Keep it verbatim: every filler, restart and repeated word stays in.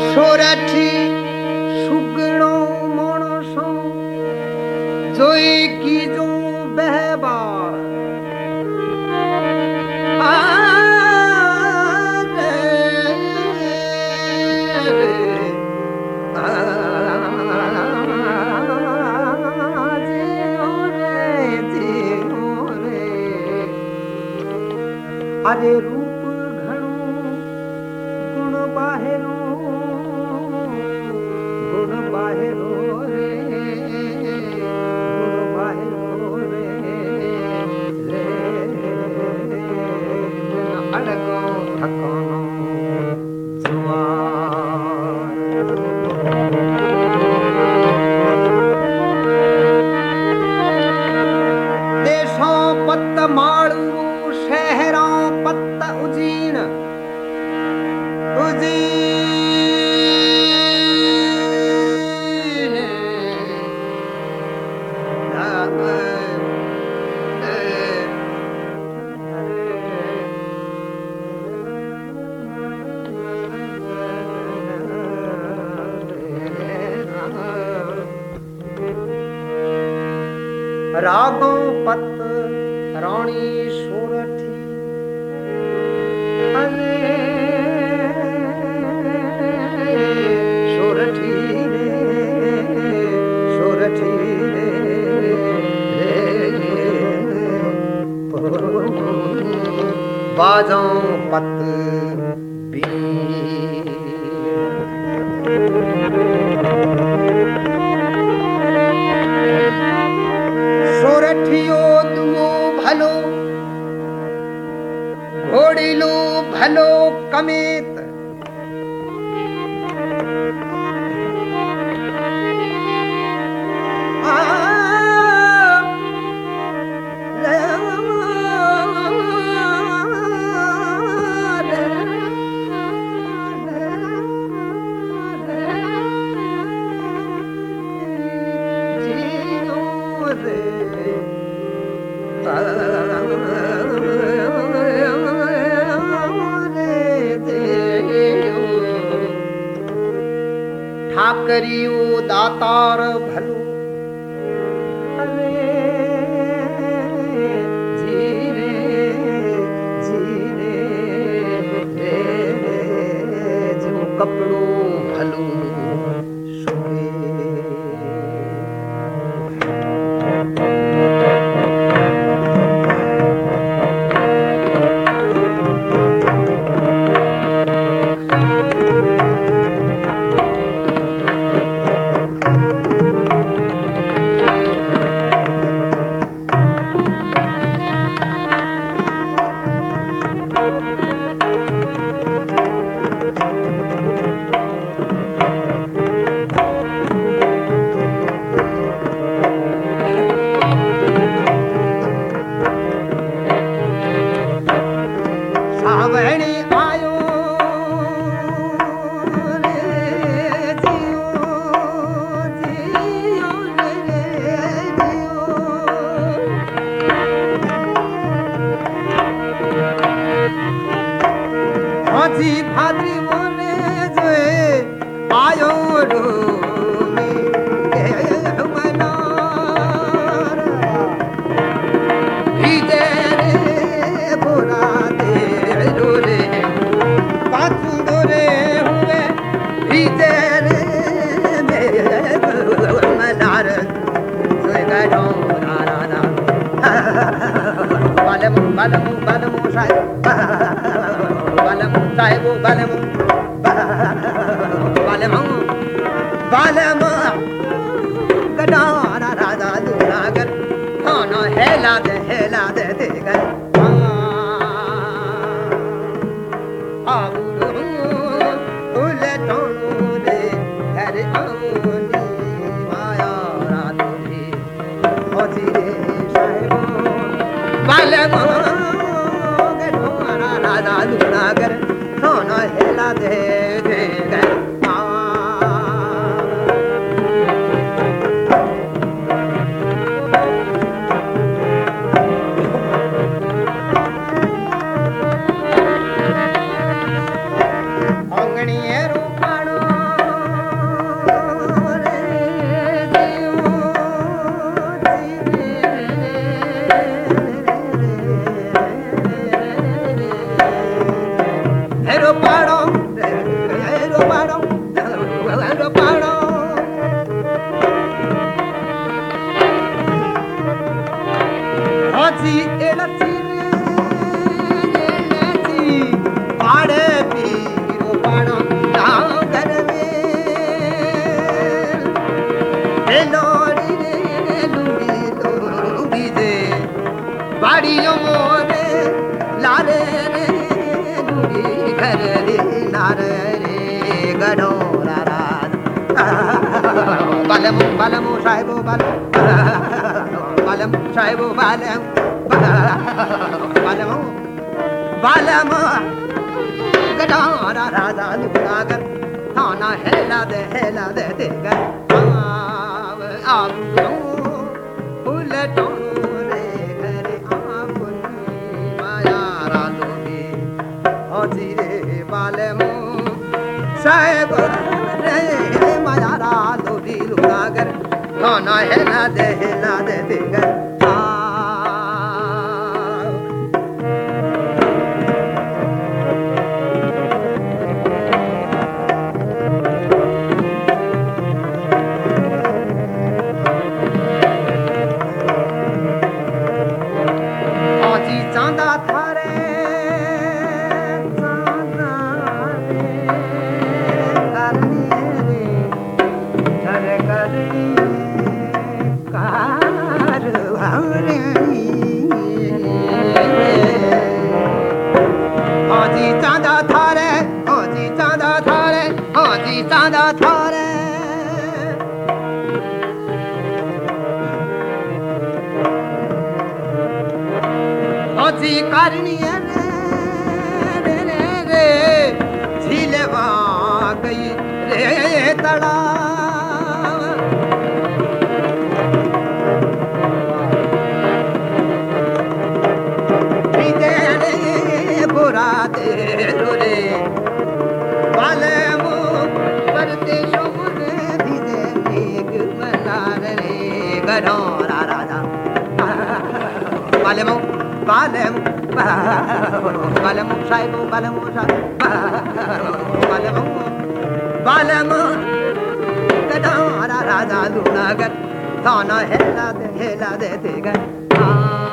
સોરઠી સુગણો માણસો જોઈ કીજો બહેબાળ अरे रूप घणो गुण बाहेरो गुण बाहेरो रे गुण बाहेरो रे रे अड़गो ठकानो देशों पत्त माड़ू शहरों पत्त उजीन उजीन रागों पत्त रानी सोरठी सोरठी रे सोरठी रे बाजों पत सोरठियो दुओ भलो घोड़िलो भलो कमेत ठाकरियो दातार भलो जीरे जीरे जो कपड़ो भलो जी भाद्री मोने जे आयो रो balemu balemu balemu say balemu sahibu balemu balemu balemu gadara raja dunagar hono hela de hela de degar auru ule tonu de har auni maya raturi hojire sahibu balemu gadara raja dunagar hono hela de degar अंगणिये रूपाणो gadora rad balemu balemu saibo balem balem saibo balem balemu balemu gadora rad lunagar thana hela de hela de dega aav aav phul tone ghare aapni maya ra lobi haji re balemu saibo re maya ra lobi lunagar thana hela de hela de dega जी करनी है रे रे रे झीलवा गई रे तड़ाव भीजे रे बुरा दे रे वाले मुँह करते शोरे भीजे एक मना रे गढ़ोरा राजा वाले मुँह balem balem saibo balem balem balem gadara raja lunagar thana hela de hela de dega